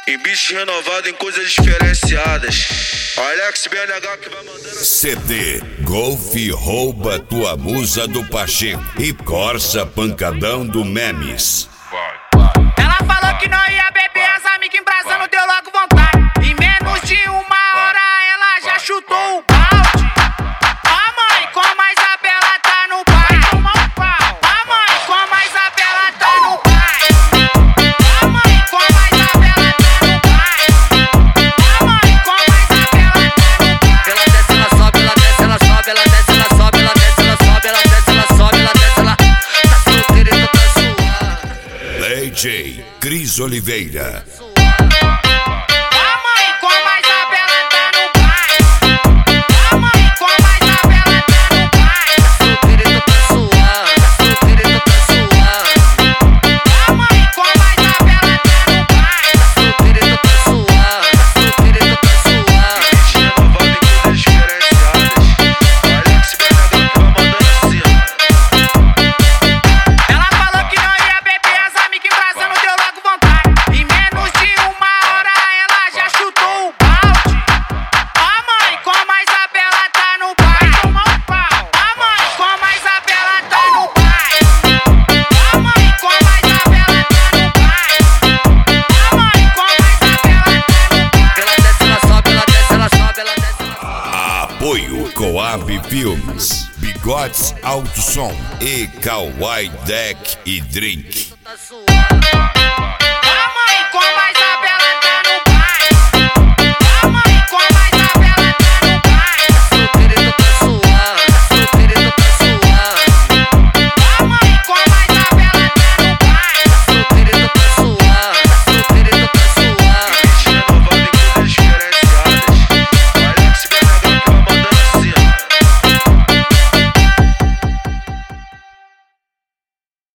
Em bicho renovado, em coisas diferenciadas. Alex BNH que vai mandando. CD Golf rouba tua musa do Pacheco e Corsa pancadão do Memes. Ela falou que não ia beber, as amigas embrasando, deu logo vontade. Em menos de uma hora ela já chutou o balde. A mãe, como a Isabela tá no pai. A mãe, como a Isabela tá no pai. A mãe, como a Isabela tá no pai. A mãe, como a Isabela tá no pai. Ela desce, ela sobe, ela desce, ela sobe, ela desce, ela sobe, ela desce, ela sobe, ela desce, ela sobe, ela desce, ela tá solteira e tá suando. DJ Cris Oliveira. Apoio Coab Filmes, Bigodes Alto Som e Kawaii Deck e Drink.